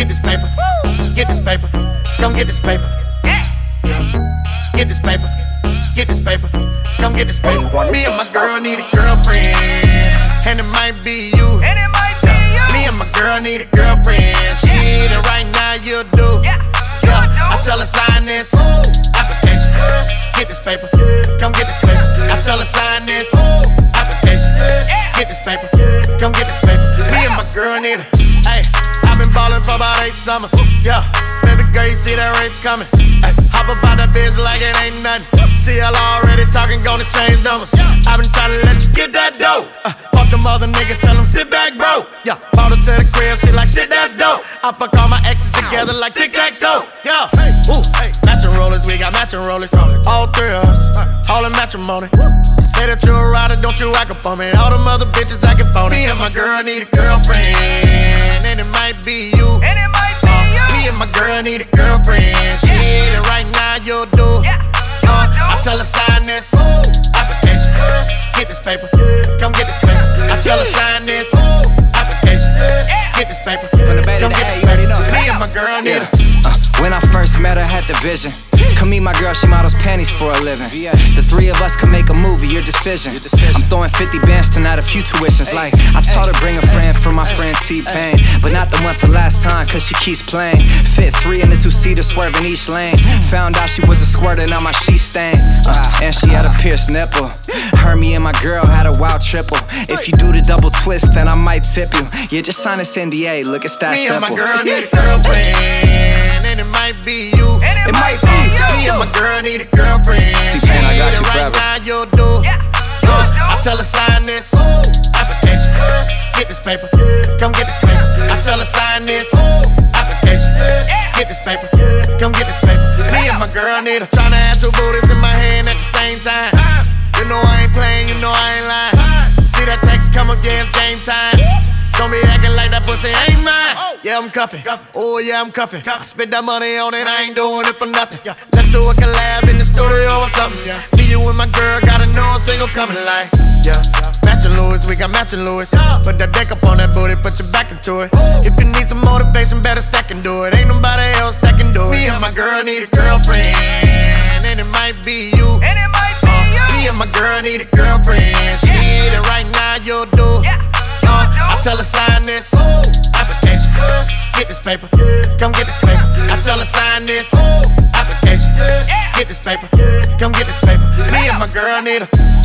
this paper, get this paper, come get this paper. Get this paper, get this paper, come get this paper. Me and my girl need a girlfriend, and it might be you. Me and my girl need a girlfriend. She need it right now, you do. I tell her sign this application. Get this paper, come get this paper. I tell her sign this application. Get this paper, come get this paper. Me and my girl need it. Hey, I've been ballin' for about 8 summers. Yeah, baby girl, you see that rape coming. Ay, hop up out that bitch like it ain't nothing. CL already talking, gonna change numbers. I've been trying to let you get that dough. Fuck them other niggas, tell them sit back, bro. Yeah, brought her to the crib, she like shit, that's dope. I fuck all my exes together like tic-tac-toe. Yeah, ooh, matching rollers, we got matching rollers. All 3 of us, all in matrimony. Say that you're a rider, don't you act up on me. All them other bitches acting phony. Me and my girl need a girlfriend, and it might be you. Me and my girl need a girlfriend. She need it right now, you do. I tell her sign this application. Get this paper, come get this paper. I tell her sign this application. Get this paper, come get this paper. Me and my girl need it. When I first met her, had the vision. Come meet my girl, she models panties for a living. The 3 of us can make a movie, your decision. I'm throwing 50 bands tonight, a few tuitions. Like, I taught her bring a friend for my friend T-Pain, but not the one from last time, cause she keeps playing. Fit 3 in the 2-seater, swerving each lane. Found out she was a squirter, now my sheet stain. And she had a pierced nipple. Her, me, and my girl had a wild triple. If you do the double twist, then I might tip you. Yeah, just sign this NDA, look, it's that simple. Me and my girl need a girlfriend, and it might be you. It might be. Me and my girl need a girlfriend. T-Pain, I got you right forever. now, you do. I tell her sign this application. Get this paper, come get this paper. I tell her sign this application. Get this paper, come get this paper. Me and my girl need her. Tryna have 2 booties in my hand at the same time. You know I ain't playing, you know I ain't lying. See that text come against game time. Don't be acting like that pussy ain't mine. Yeah, I'm cuffin'. Oh, yeah, I'm cuffin'. I spent that money on it, I ain't doing it for nothing. Let's do a collab in the studio or something. Me, you, and my girl gotta know a single coming like. Yeah, matching Louis, we got matching Louis. Put that deck up on that booty, put your back into it. If you need some motivation, better stack and do it. Ain't nobody else that can do it. Me and my girl need a girlfriend, and it might be you. Me and my girl need a girlfriend. She need it right now, you do. I tell her sign this application. Get this paper, come get this paper. I tell her sign this application. Get this paper, come get this paper. Me and my girl need her.